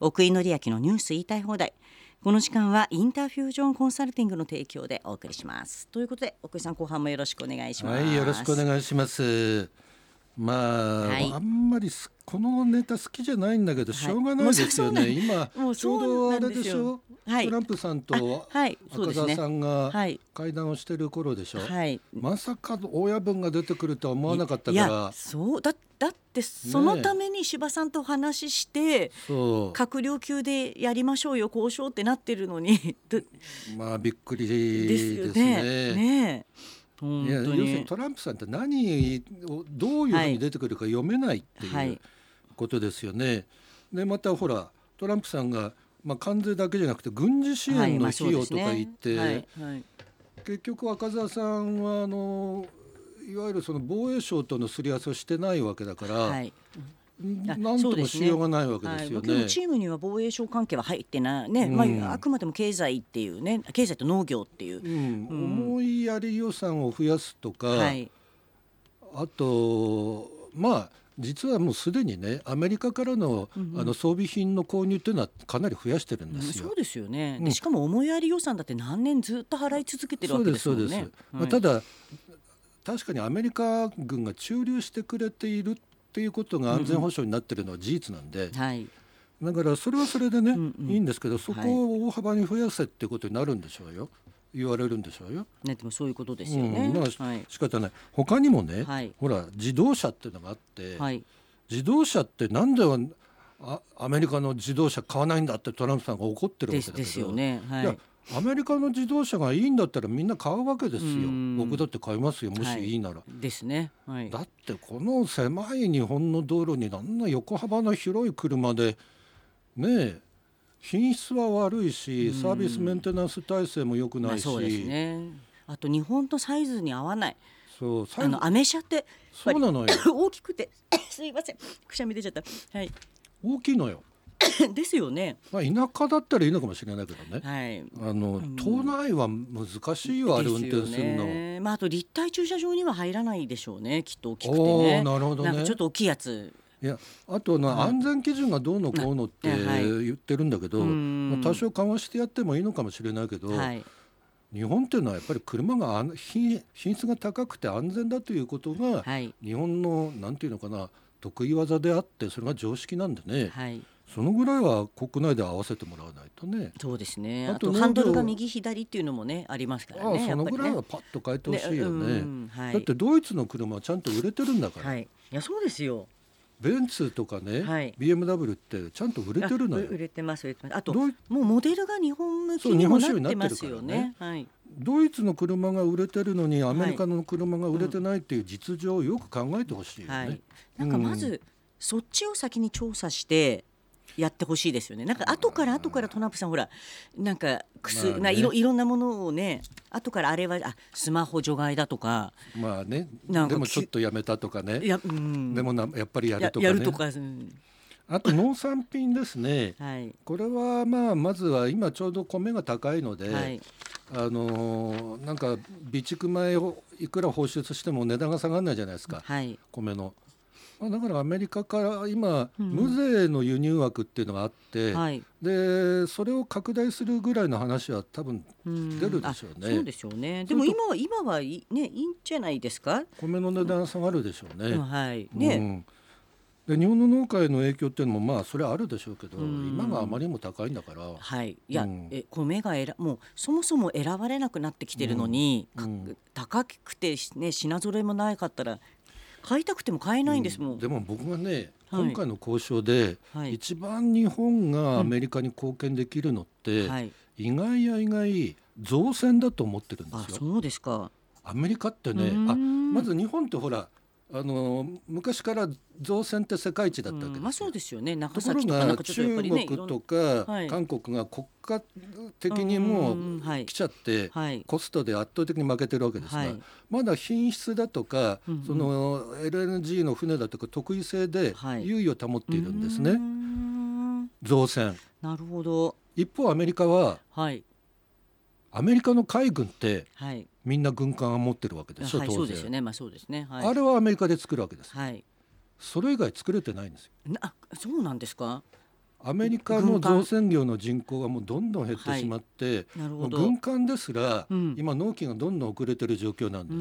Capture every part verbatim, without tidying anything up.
奥井紀明のニュース言いたい放題。この時間はインターフュージョンコンサルティングの提供でお送りします。ということで奥井さん、後半もよろしくお願いします。 はい、よろしくお願いします。まあ、はい、あんまりこのネタ好きじゃないんだけど、しょうがないですよね、はい、今ちょうどあれでしょ、はい、トランプさんと赤澤さんが会談をしてる頃でしょ、はい、まさか親分が出てくるとは思わなかったから。いや、 そうだ、だってそのために柴さんと話して、ね、閣僚級でやりましょうよ交渉ってなってるのにまあびっくりですね。ですよね。ねえ、いや、要するにトランプさんって何をどういうふうに出てくるか読めないっていうことですよね、はいはい、でまたほらトランプさんが、まあ、関税だけじゃなくて軍事支援の費用とか言って、はい、ね、はいはい、結局赤澤さんはあのいわゆるその防衛省とのすり合わせをしてないわけだから、はい、なんともしようがないわけですよね。はい、 チームには防衛省関係は入ってない、ね、うん、まあ、あくまでも経済っていうね、経済と農業っていう、 うんうん、思いやり予算を増やすとか、はい、あとまあ実はもうすでにねアメリカからの、うんうん、あの装備品の購入っていうのはかなり増やしてるんですよ、 うん、そうですよね、うん、でしかも思いやり予算だって何年ずっと払い続けてるわけですもんね。 そうですそうです、はい、まあ、ただ確かにアメリカ軍が駐留してくれているっていうことが安全保障になっているのは事実なんで、うん、はい、だからそれはそれでね、うんうん、いいんですけど、そこを大幅に増やせっていうことになるんでしょうよ、言われるんでしょうよ、 ね、でもそういうことですよね、うん、まあ、 はい、仕方ない。他にもね、はい、ほら自動車っていうのがあって、はい、自動車ってなんであアメリカの自動車買わないんだってトランプさんが怒ってるわけだけど、 ですよね、はい、いやアメリカの自動車がいいんだったらみんな買うわけですよ。僕だって買いますよ、もしいいなら、はい、 ですね、はい、 だってこの狭い日本の道路にあんな横幅の広い車でねえ、品質は悪いしサービスメンテナンス体制も良くないし、まあ、そうですね、あと日本のサイズに合わない。 そう、 あのアメ車ってそうなのよ大きくてすいません、くしゃみ出ちゃった、はい、 大きいのよですよね、 まあ、田舎だったらいいのかもしれないけどね、はい、あの、うん、都内は難しいよ、あれ運転するの、 まあ、あと立体駐車場には入らないでしょうね、きっと大きくてね。 なるほどね、 なんかちょっと大きいやつ、 いや、あとな、はい、安全基準がどうのこうのって言ってるんだけど、はい、まあ、多少緩和してやってもいいのかもしれないけど、はい、日本っていうのはやっぱり車が品質が高くて安全だということが、はい、日本のなんていうのかな、得意技であって、それが常識なんでね、はい、そのぐらいは国内で合わせてもらわないとね。 そうですね、あと、あとハンドルが右左っていうのもねありますからね。 ああ、そのぐらいはパッと変えてほしいよね、ね、うん、はい、だってドイツの車はちゃんと売れてるんだから、 はい、いやそうですよ、 ベンツとかね、はい、ビーエムダブリュー ってちゃんと売れてるのよ。 売れてます売れてます。あともうモデルが日本向きにもなってますよね。はい、 ドイツの車が売れてるのにアメリカの車が売れてないっていう実情をよく考えてほしいよね、はい、 なんかまず、うん、そっちを先に調査してやってほしいですよね。なんか後から後からトランプさんほらなんかくす、まあね、ないろ、いろんなものをね後からあれはあスマホ除外だとか、 まあね、でもちょっとやめたとかね、いや、うん、でもなやっぱりやるとかね、 や、やるとか、うん、あと農産品ですね、はい、これはまあまずは今ちょうど米が高いので、はい、あのー、なんか備蓄米をいくら放出しても値段が下がらないじゃないですか、はい、米の。だからアメリカから今、うん、無税の輸入枠っていうのがあって、はい、でそれを拡大するぐらいの話は多分出るでしょうね、 うん、そうでしょうね。でも今は今はいい、ね、いいんじゃないですか。 米の値段下がるでしょうね、うん、 はいね、 うん、で日本の農家への影響っていうのもまあそれはあるでしょうけど、うん、今があまりにも高いんだから、 はい、いや、うん、え米が選もうそもそも選ばれなくなってきてるのに、うん、高くて、ね、品揃えもないかったら買いたくても買えないんですもん、 うん、でも僕がね、はい、今回の交渉で、はい、一番日本がアメリカに貢献できるのって、うんはい、意外や意外造船だと思ってるんですよ。 あ、そうですか。 アメリカってね、あまず日本ってほらあの昔から造船って世界一だったわけですよ、 まあ、そうですよね。長崎とかなんかちょっとやっぱりね、中国とか韓国が国家的にも来ちゃって、はい、コストで圧倒的に負けてるわけですが、はい、まだ品質だとか、うんうん、その エルエヌジー の船だとか得意性で優位を保っているんですね、はい、造船。 なるほど。 一方アメリカは、はい、アメリカの海軍って、はい、みんな軍艦を持ってるわけでしょ、はい、当然。 そうですよね、まあそうですね、はい、 あれはアメリカで作るわけです、はい、それ以外作れてないんですよ。 あ、そうなんですか。 アメリカの造船業の人口がもうどんどん減ってしまって、 はい、なるほど。 軍艦ですら、うん、今納期がどんどん遅れている状況なんです。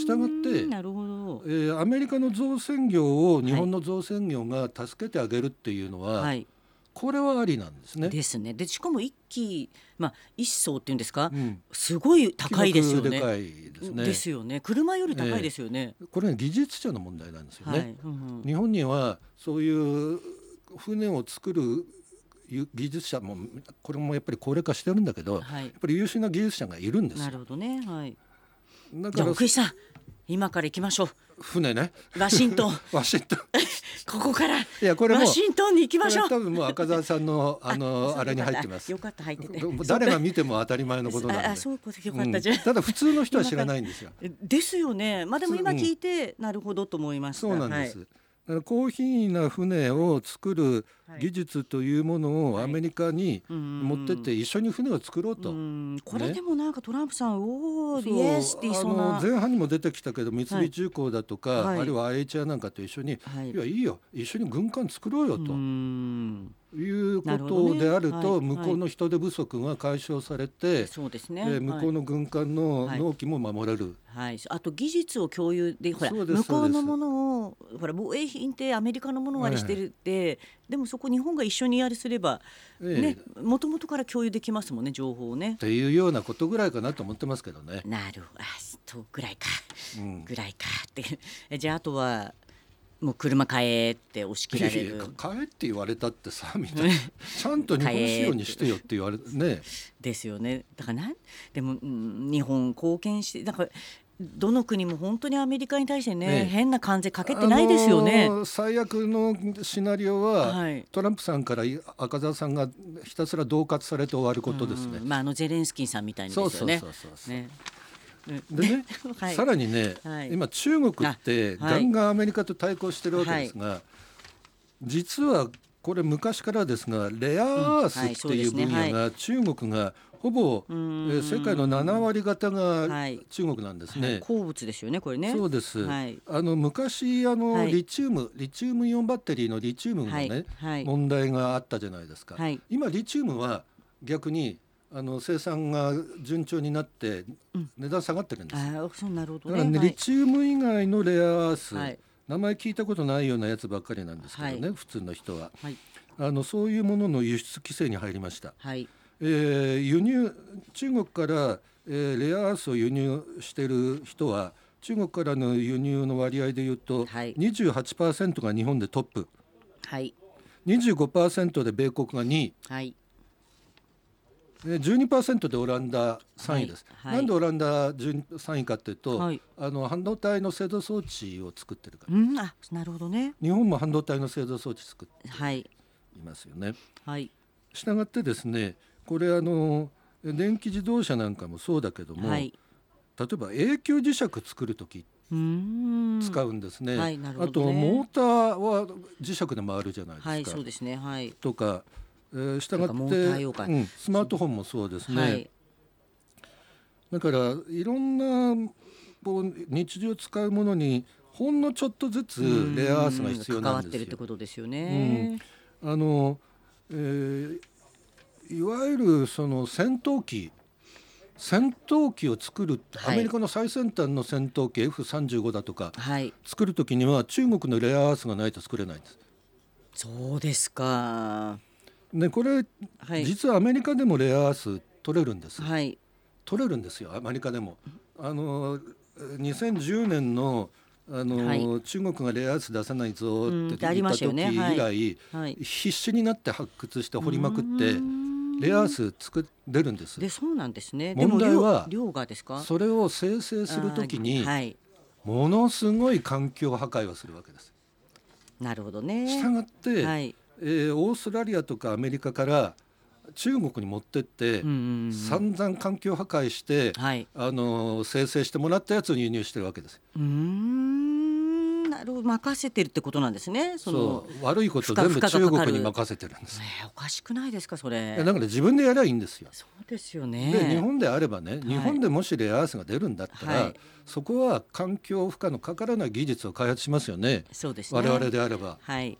したがって、 なるほど、 えー、アメリカの造船業を日本の造船業が助けてあげるっていうのは、はい、これはありなんですね。 ですね。でしかも一機、まあ、一艘っていうんですか、うん、すごい高いですよね。 でかいですね。 ですよね。車より高いですよね。 えー、これ、ね、技術者の問題なんですよね。はい、うんうん、日本にはそういう船を作る技術者もこれもやっぱり高齢化してるんだけど、はい、やっぱり優秀な技術者がいるんですよ。 なるほどね。はい。だからじゃあ奥井さん、今から行きましょう。 船ね。 ワシントン。 ワシントン。 ここからいやこれもワシントンに行きましょう。 多分もう赤澤さんのあの あ, あれに入ってます。 よかった入ってて。 誰が見ても当たり前のことなんで。 ああそういうことよかったじゃ、うん、 ただ普通の人は知らないんですよ。 ですよね。まあでも今聞いて、うん、なるほどと思いました。 そうなんです。はい、だから高品位な船を作る技術というものをアメリカに持ってって一緒に船を作ろうと、はい、うんこれでもなんかトランプさんおーイエスって言いそうな。 あの前半にも出てきたけど三菱重工だとか、はい、あるいは アイエイチアール なんかと一緒に、はい、いやいいよ一緒に軍艦作ろうよということであると、ね、向こうの人手不足が解消されて、 そうですね、 えー、向こうの軍艦の納期も守れる、 はいはい、あと技術を共有でほら向こうのものをほら防衛品ってアメリカのものをあれしてるって、えー、でもそこ日本が一緒にやるすれば、えー、ねもともとから共有できますもんね情報をね。 っていうようなことぐらいかなと思ってますけどね。 なるほど、あとぐらいか、うん、ぐらいかってじゃああとはもう車買えって押し切られる。いやいや買えって言われたってさみたいなちゃんと日本仕様にしてよって言われるね。 ですよね。だからなでも、うん、日本貢献してだからどの国も本当にアメリカに対して ね, ね変な関税かけてないですよね。 あのー、最悪のシナリオは、はい、トランプさんから赤澤さんがひたすら恫喝されて終わることですね。 まあ、あのゼレンスキーさんみたいにですよね。 そうそうそうそう、ねでねはい、さらにね、はい、今中国ってガンガンアメリカと対抗してるわけですが、はい、実はこれ昔からですがレアアースっていう分野が中国がほぼ、えー、世界のなな割方が中国なんですね、はいはい、 鉱物ですよねこれね。 そうです、はい、あの昔あの、はい、リチウムリチウムイオンバッテリーのリチウムのね、はいはい、問題があったじゃないですか、はい、今リチウムは逆にあの生産が順調になって値段下がってるんです、うん、 あそうなるほどね、 だからね、はい、リチウム以外のレアアース、はい、名前聞いたことないようなやつばっかりなんですけどね、はい、普通の人は、はい、あのそういうものの輸出規制に入りました、はいえー、輸入中国から、えー、レアアースを輸入している人は中国からの輸入の割合でいうと、はい、にじゅうはちパーセント が日本でトップ、はい、にじゅうごパーセント で米国がにい、はいじゅうにパーセント でオランダさんいです、はいはい、なんでオランダさんいかというと、はい、あの半導体の製造装置を作ってるから、 うん、あなるほどね。 日本も半導体の製造装置作っていますよね、はい、したがってですねこれあの電気自動車なんかもそうだけども、はい、例えば永久磁石作るとき使うんですね、はいなるほどね。あとモーターは磁石で回るじゃないですか、はい、そうですね、はい、とかえー、したがって、うん、スマートフォンもそうですね、はい、だからいろんなこう日常使うものにほんのちょっとずつレアアースが必要なんですよ。関わってるってことですよね、うん、あの、えー、いわゆるその戦闘機戦闘機を作る、はい、アメリカの最先端の戦闘機 エフさんじゅうご だとか、はい、作るときには中国のレアアースがないと作れないんです。 そうですか。 ね、これ、はい、実はアメリカでもレアアース取れるんです、はい、取れるんですよアメリカでも。あのにせんじゅうねんの、あの、はい、中国がレアアース出さないぞって言った時以来、ねはい、必死になって発掘して掘りまくってレアアース作れるんです。 でそうなんですね。 問題はでも量がですか？ それを生成するときに、はい、ものすごい環境破壊をするわけです。 なるほどね。 したがって、はいえー、オーストラリアとかアメリカから中国に持ってって、うんうんうん、散々環境破壊して、はい、あの生成してもらったやつを輸入してるわけです。 うーんなるほど任せてるってことなんですね。そのそう悪いこと全部中国に任せてるんです。 えー、おかしくないですかそれ。 だから自分でやればいいんですよ。 そうですよね。 で日本であればね、はい、日本でもしレアアースが出るんだったら、はい、そこは環境負荷のかからない技術を開発しますよね。 そうですね。 我々であれば、 はい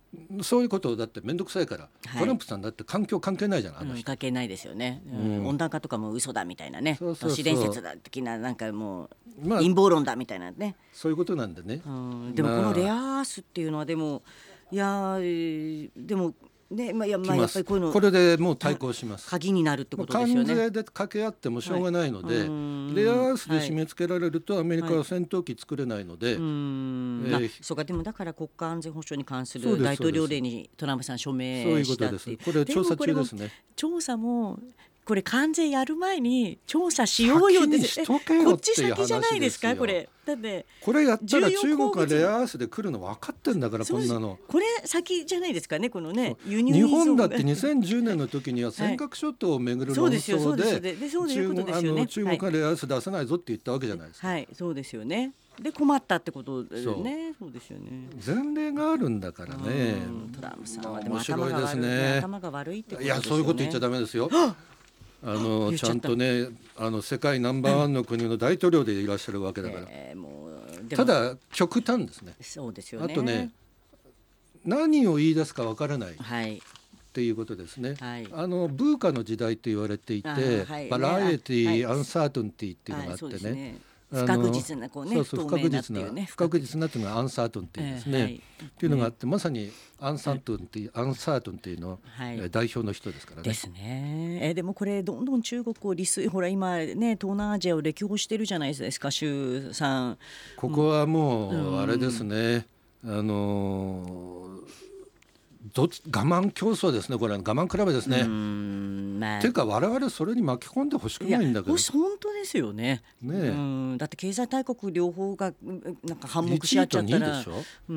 そういうことだって面倒くさいから、はい、トランプさんだって環境関係ないじゃない、あの人、 うん、関係ないですよね、うんうん、温暖化とかも嘘だみたいなね、そうそうそう、都市伝説だ的な、なんかもう、まあ、陰謀論だみたいなね、 そういうことなんでね、 うん、でもこのレアアースっていうのはでもいやでもね、まあ、いやまあやっぱりこういうのこれでもう対抗します。 鍵になるってことですよね。 関税で掛け合ってもしょうがないので、はい、レアアースで締め付けられるとアメリカは戦闘機作れないので、はい、うーん、えー、そうか、でもだから国家安全保障に関する大統領令にトランプさん署名したっていう、 これ調査中ですね。 調査もこれ関税やる前に調査しようよって、こっち先じゃないですか。これだってこれやったら中国がレアアースで来るの分かってんだから、こんなのこれ先じゃないですかね、このね輸入日本だってにせんじゅうねんの時には尖閣諸島をめぐる論争で中国がレアアース出さないぞって言ったわけじゃないですか。 はい、そうですよね。で困ったってことでね。そうですよね。 前例があるんだからね。 トランプさんはでも頭が悪い、ね、頭が悪いってことですよね。 いや、そういうこと言っちゃダメですよ。あのちゃんとね、あの世界ナンバーワンの国の大統領でいらっしゃるわけだから、えー、もうただ極端ですね。 そうですよね。 あとね、何を言い出すかわからない、はい、っていうことですね、はい、あのブーカの時代と言われていて、はい、バラエティ、はい、アンサートンティっていうのがあってね、はい、 不確実なこうね、 不確実な不確実なっていうのがアンサートンティですね、えーはい、っていうのがあって、まさにアンサートンティ、アンサートンティの、はい、代表の人ですからね。 ですね。えー、でもこれどんどん中国を利水、ほら今ね東南アジアを歴訪してるじゃないですか、習さん。 ここはもうあれですね、うん、あのーど我慢競争ですね。これは我慢比べですね。うーん、まあ、ていうか我々それに巻き込んでほしくないんだけど。 本当ですよね。ねえ、うん、だって経済大国両方がなんか反目し合っちゃったら、 いちいとにでしょ。 うん、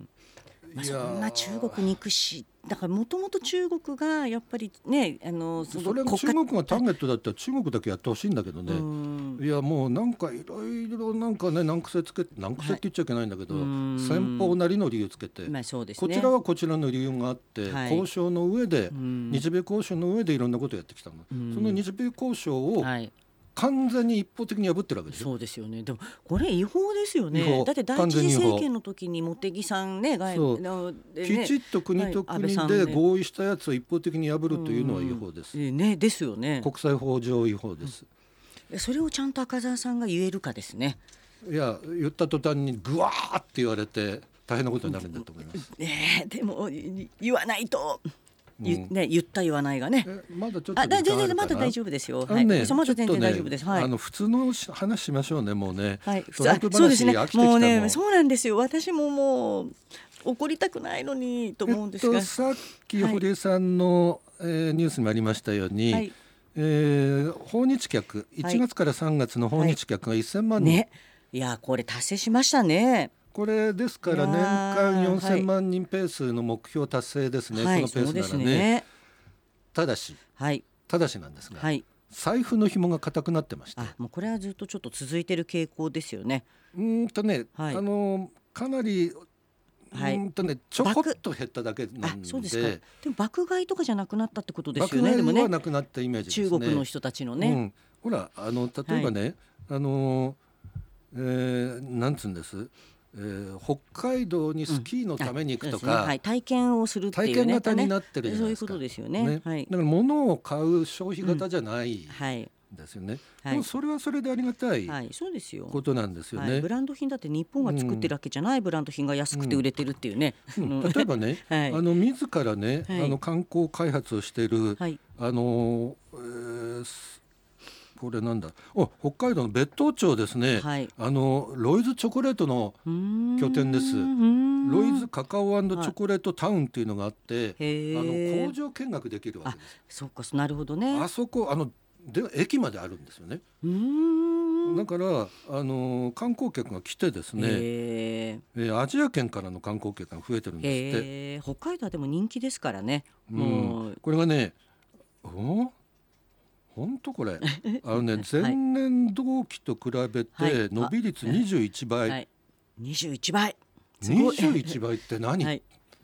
まあ、そんな中国に行くし、だからもともと中国がやっぱりね、あのそれは中国がターゲットだったら中国だけやってほしいんだけどね。いやもうなんかいろいろなんかね、難癖つけて、難癖って言っちゃいけないんだけど、はい、先方なりの理由つけて、まあそうですね、こちらはこちらの理由があって、はい、交渉の上で、日米交渉の上でいろんなことをやってきたの。その日米交渉を、はい、完全に一方的に破ってるわけですよ。 そうですよね。でもこれ違法ですよね。だって第一次政権の時に茂木さんね、外の、ね、きちっと国と国で合意したやつを一方的に破るというのは違法です。 うん、ね、ですよね。 国際法上違法です。 うん、それをちゃんと赤澤さんが言えるかですね。 いや、言った途端にグワーって言われて大変なことになるんだと思います。 うん、えー、でも言わないと。言, ね、言った言わないがね、 まだちょっと全然まだ大丈夫ですよ。はい、 ね、 まだ全然大丈夫です。はい、 あの普通の話しましょうね。もうね、 はい、そうですね。もうね、そうなんですよ。私ももう怒りたくないのにと思うんですが、えっと、 さっき堀江さんの、はい、えー、ニュースにもありましたように、はい、えー、訪日客いちがつからさんがつの訪日客がせんまんにん、はい、ね、 いやこれ達成しましたね。 これですから年間よんせんまんにんペースの目標達成ですね、はい、このペースなら ね, ねただし、はい、ただしなんですが、はい、財布の紐が固くなってまして、 あ、もうこれはずっとちょっと続いてる傾向ですよね。 うんとね、はい、あのかなり、はい、うんとね、ちょこっと減っただけなんで、 そうですか。でも爆買いとかじゃなくなったってことですよね。 爆買いはなくなったイメージですね。 中国の人たちのね、うん、 ほらあの例えばね、はい、あの、えー、なんつうんですえー、北海道にスキーのために行くとか、うん、ね、はい、 体験をするっていう、ね、 体験型になってるじゃないですか。 そういうことですよね。ね、はい、 だから物を買う消費型じゃないですよね。うん、はい、でもそれはそれでありがたいことなんですよね。はい、 ブランド品だって日本が作ってるわけじゃないブランド品が安くて売れてるっていうね。 うんうん、例えばね、はい、あの自らね、はい、あの観光開発をしている、はい、あの、えーこれなんだ、お北海道の別当町ですね、はい、あのロイズチョコレートの拠点です。ロイズカカオ&チョコレートタウンっていうのがあって、はい、あの工場見学できるわけです。 あ、そうか、なるほどね。 あそこあので駅まであるんですよね。うーん、だからあの観光客が来てですね、えー、アジア圏からの観光客が増えてるんですって。 北海道はでも人気ですからね。 うん、もうこれがね、お本当これあの、ね、前年同期と比べて伸び率にじゅういちばい、はいはい、 にじゅういちばいにじゅういちばいって何、はい、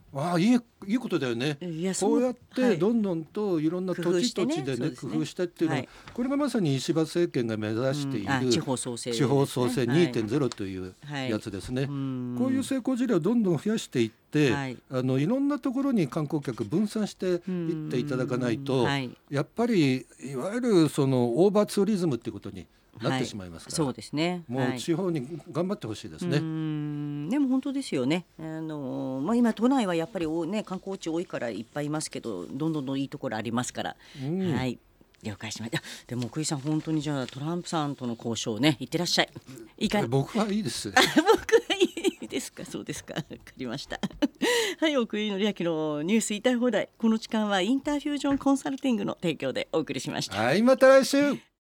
ああいいいいことだよね。こうやってどんどんといろんな土地土地でね工夫してっていうのは、これがまさに石破政権が目指している地方創生地方創生 にてんゼロ というやつですね。こういう成功事例をどんどん増やしていって、あのいろんなところに観光客分散していっていただかないと、やっぱりいわゆるそのオーバーツーリズムっていうことになってしまいますから、 はい、そうですね、 もう地方に頑張ってほしいですね。 はい、うーんでも本当ですよね。あの、まあ、今都内はやっぱり、ね、観光地多いからいっぱいいますけど、どんどんどんいいところありますから、うん、はい、了解しました。でも奥井さん本当にじゃあトランプさんとの交渉ね行ってらっしゃい。いいか僕はいいです僕はいいですか。そうですか、わかりましたはい、奥井紀明のニュース言いたい放題。この時間はインターフュージョンコンサルティングの提供でお送りしました。 はい、また来週。